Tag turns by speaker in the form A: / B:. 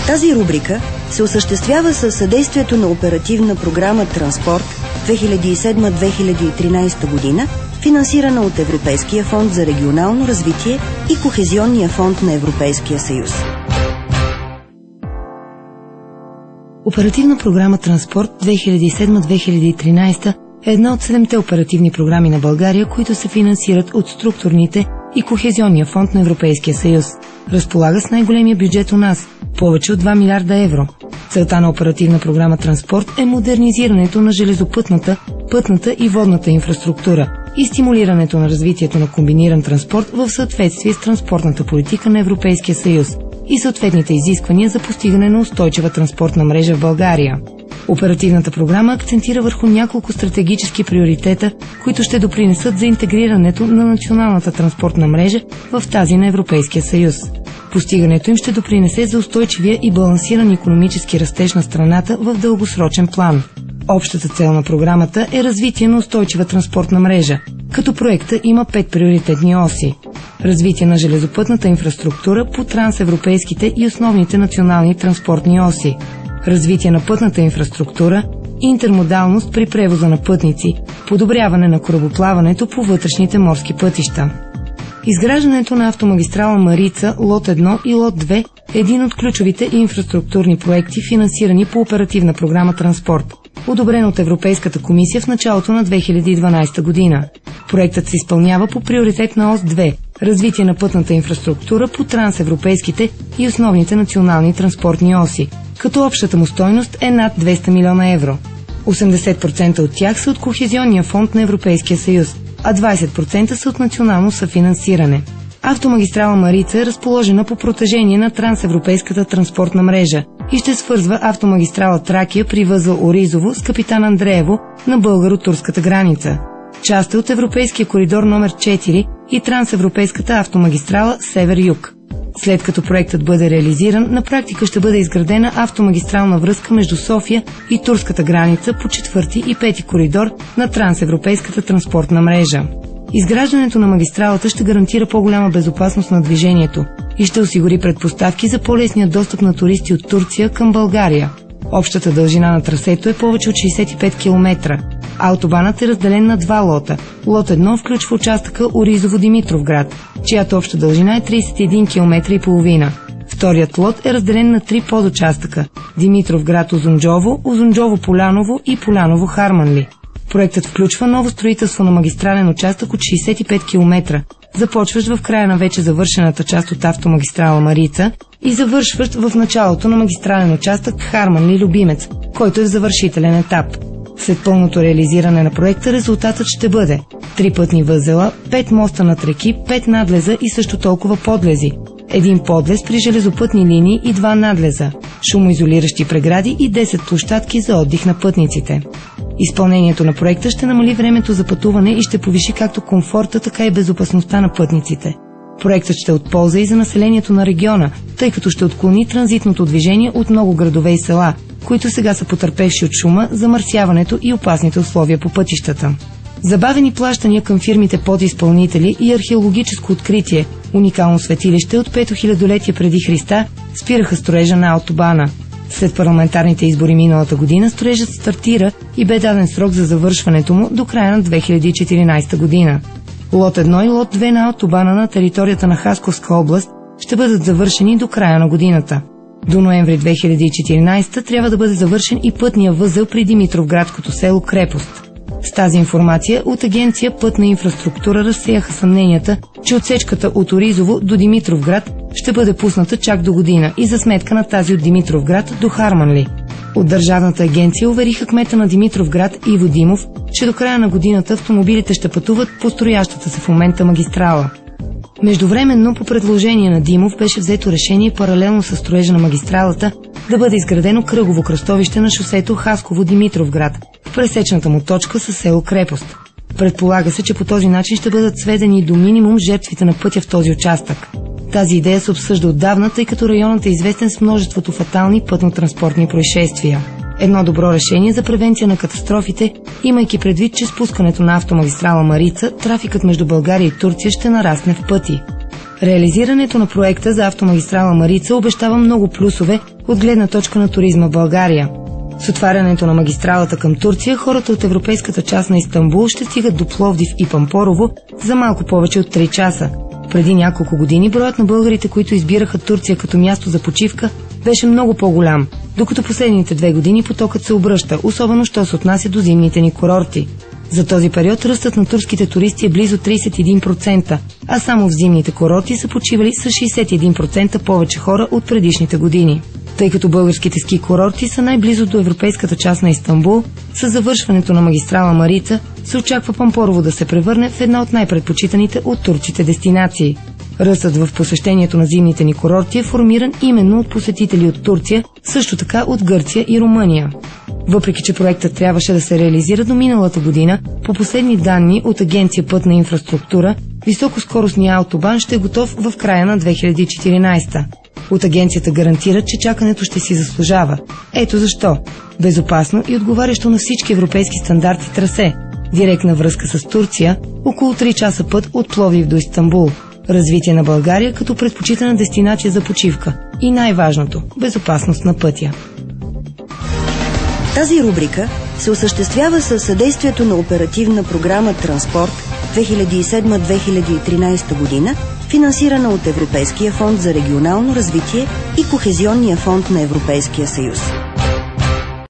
A: Тази рубрика се осъществява със съдействието на оперативна програма Транспорт 2007-2013 година, финансирана от Европейския фонд за регионално развитие и Кохезионния фонд на Европейския съюз.
B: Оперативна програма Транспорт 2007-2013 е една от 7-те оперативни програми на България, които се финансират от структурните и Кохезионния фонд на Европейския съюз. Разполага с най-големия бюджет у нас – повече от 2 милиарда евро. Целта на оперативна програма Транспорт е модернизирането на железопътната, пътната и водната инфраструктура и стимулирането на развитието на комбиниран транспорт в съответствие с транспортната политика на Европейския съюз и съответните изисквания за постигане на устойчива транспортна мрежа в България. Оперативната програма акцентира върху няколко стратегически приоритета, които ще допринесат за интегрирането на националната транспортна мрежа в тази на Европейския съюз. Постигането им ще допринесе за устойчивия и балансиран икономически растеж на страната в дългосрочен план. Общата цел на програмата е развитие на устойчива транспортна мрежа, като проекта има 5 приоритетни оси. Развитие на железопътната инфраструктура по трансевропейските и основните национални транспортни оси. Развитие на пътната инфраструктура, интермодалност при превоза на пътници, подобряване на корабоплаването по вътрешните морски пътища. Изграждането на автомагистрала Марица, лот 1 и лот 2 е един от ключовите инфраструктурни проекти, финансирани по оперативна програма Транспорт, одобрен от Европейската комисия в началото на 2012 година. Проектът се изпълнява по приоритетна ос 2 – развитие на пътната инфраструктура по трансевропейските и основните национални транспортни оси, като общата му стойност е над 200 милиона евро. 80% от тях са от Кохезионния фонд на Европейския съюз, а 20% са от национално съфинансиране. Автомагистрала Марица е разположена по протежение на трансевропейската транспортна мрежа и ще свързва автомагистрала Тракия при възел Оризово с Капитан Андреево на българо-турската граница. Част е от Европейския коридор номер 4 и трансевропейската автомагистрала Север-Юг. След като проектът бъде реализиран, на практика ще бъде изградена автомагистрална връзка между София и турската граница по 4 и 5 коридор на трансевропейската транспортна мрежа. Изграждането на магистралата ще гарантира по-голяма безопасност на движението и ще осигури предпоставки за по-лесния достъп на туристи от Турция към България. Общата дължина на трасето е повече от 65 км. Автобанът е разделен на 2 лота. Лот 1 включва участъка Оризово-Димитровград, чиято обща дължина е 31 км и половина. Вторият лот е разделен на 3 подучастъка – Димитровград-Узунджово, Узунджово-Поляново и Поляново-Харманли. Проектът включва ново строителство на магистрален участък от 65 км, започващ в края на вече завършената част от автомагистрала Марица и завършващ в началото на магистрален участък Харманли-Любимец, който е в завършителен етап. След пълното реализиране на проекта резултатът ще бъде 3 пътни възела, 5 моста над реки, 5 надлеза и също толкова подлези, 1 подлез при железопътни линии и 2 надлеза, шумоизолиращи прегради и 10 площадки за отдих на пътниците. Изпълнението на проекта ще намали времето за пътуване и ще повиши както комфорта, така и безопасността на пътниците. Проектът ще е от полза и за населението на региона, тъй като ще отклони транзитното движение от много градове и села, които сега са потърпевши от шума, замърсяването и опасните условия по пътищата. Забавени плащания към фирмите подизпълнители и археологическо откритие, уникално светилище от 5 хилядолетие преди Христа, спираха строежа на автобана. След парламентарните избори миналата година строежът стартира и бе даден срок за завършването му до края на 2014 година. Лот 1 и лот 2 на автобана на територията на Хасковска област ще бъдат завършени до края на годината. До ноември 2014 трябва да бъде завършен и пътния възел при Димитровградското село Крепост. С тази информация от агенция Пътна инфраструктура разсеяха съмненията, че отсечката от Оризово до Димитровград ще бъде пусната чак до година и за сметка на тази от Димитровград до Харманли. От Държавната агенция увериха кмета на Димитровград Иво Димов, че до края на годината автомобилите ще пътуват по строящата се в момента магистрала. Междувременно, по предложение на Димов, беше взето решение паралелно с строежа на магистралата да бъде изградено кръгово кръстовище на шосето Хасково-Димитровград в пресечната му точка със село Крепост. Предполага се, че по този начин ще бъдат сведени до минимум жертвите на пътя в този участък. Тази идея се обсъжда отдавна, тъй като районът е известен с множеството фатални пътно-транспортни происшествия. Едно добро решение за превенция на катастрофите, имайки предвид, че спускането на автомагистрала Марица, трафикът между България и Турция ще нарасне в пъти. Реализирането на проекта за автомагистрала Марица обещава много плюсове от гледна точка на туризма в България. С отварянето на магистралата към Турция, хората от европейската част на Истанбул ще стигат до Пловдив и Пампорово за малко повече от 3 часа. Преди няколко години броят на българите, които избираха Турция като място за почивка, беше много по-голям, докато последните 2 години потокът се обръща, особено що се отнася до зимните ни курорти. За този период ръстът на турските туристи е близо 31%, а само в зимните курорти са почивали с 61% повече хора от предишните години. Тъй като българските ски курорти са най-близо до европейската част на Истанбул, с завършването на магистрала Марица се очаква Пампорово да се превърне в една от най-предпочитаните от турците дестинации. Ръстът в посещението на зимните ни курорти е формиран именно от посетители от Турция, също така от Гърция и Румъния. Въпреки че проектът трябваше да се реализира до миналата година, по последни данни от Агенция Пътна инфраструктура, високоскоростният автобан ще е готов в края на 2014. От агенцията гарантират, че чакането ще си заслужава. Ето защо. Безопасно и отговарящо на всички европейски стандарти трасе. Директна връзка с Турция, около 3 часа път от Пловдив до Истанбул. Развитие на България като предпочитана дестинация за почивка. И най-важното – безопасност на пътя.
A: Тази рубрика се осъществява със съдействието на оперативна програма «Транспорт» 2007-2013 година, финансирана от Европейския фонд за регионално развитие и Кохезионния фонд на Европейския съюз.